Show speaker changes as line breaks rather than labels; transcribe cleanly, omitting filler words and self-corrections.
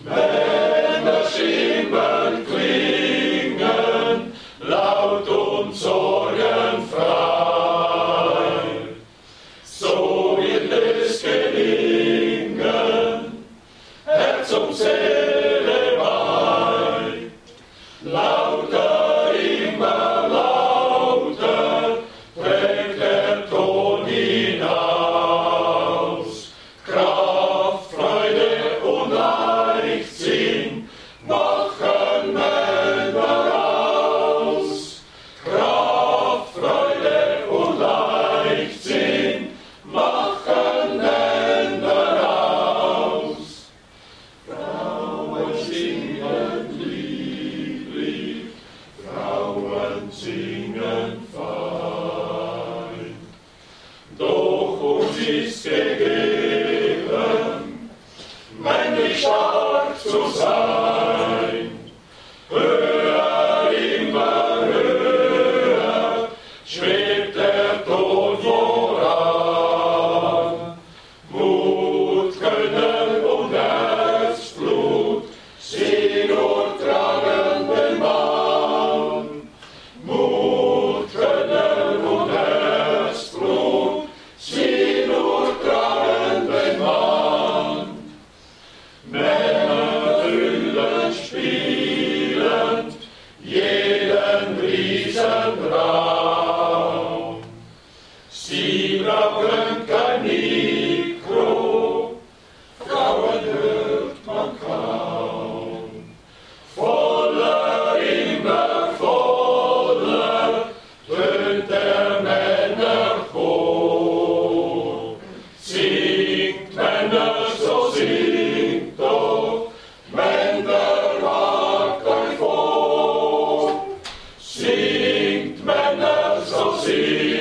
Männerstimmen klingen laut und sorgenfrei. So wird es gelingen, Herz und Seele bei. Lauter, immer lauter, trägt der Ton hinaus. Kraft, Freude und Leichtsinn machen Männer aus. Kraft, Freude und Leichtsinn machen Männer aus. Frauen singen lieblich, Frauen singen fein. Doch uns ist gegeben, männlich stark zu sein. Höher, immer höher, schwebt der Ton voran. Mut, Können und Herzblut, sie nur tragen den Mann. Mut, Können und Herzblut, sie nur tragen den Mann. Männer füllen spielend jeden Riesenraum. Sie brauchen kein Mikro, Frauen hört man kaum. Voller, immer voller, tönt der Männerchor. Singt Männer, so singt doch, Männer, wagt euch vor. Singt Männer, so singt